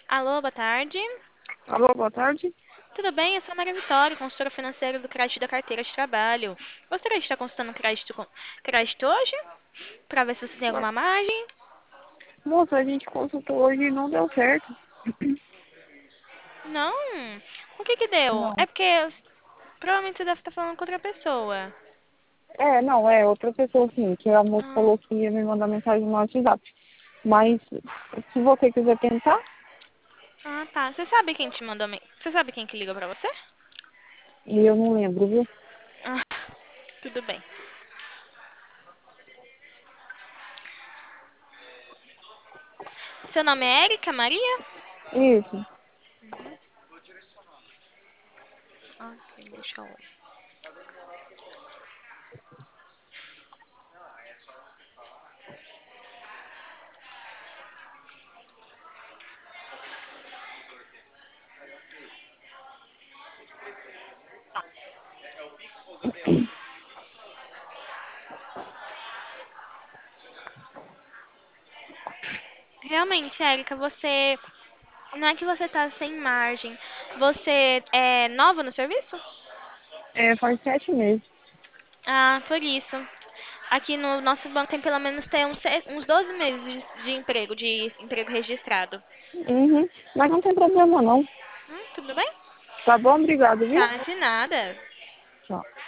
Alô, boa tarde. Alô, boa tarde. Tudo bem? Eu sou a Maria Vitória, consultora financeira do crédito da carteira de trabalho. Gostaria de estar consultando crédito hoje? Para ver se você tem Ué, alguma margem? moça, a gente consultou hoje e não deu certo. Não? O que que deu? Não. É porque provavelmente você deve estar falando com outra pessoa. Não, é outra pessoa sim, que a moça Ah, falou que ia me mandar mensagem no WhatsApp. Mas se você quiser tentar, tá. Você sabe quem te mandou? Você sabe quem que ligou pra você? e eu não lembro, viu? Ah, tudo bem. Seu nome é Érica Maria? Isso. Ok, deixa eu ver. Realmente, Érica, você. Não é que você tá sem margem. Você é nova no serviço? É, faz 7 meses. Ah, por isso. Aqui no nosso banco tem pelo menos tem uns 12 meses de emprego registrado. Uhum. Mas não tem problema não. Tudo bem? Tá bom? Obrigado, viu? Tá, de nada. Tchau.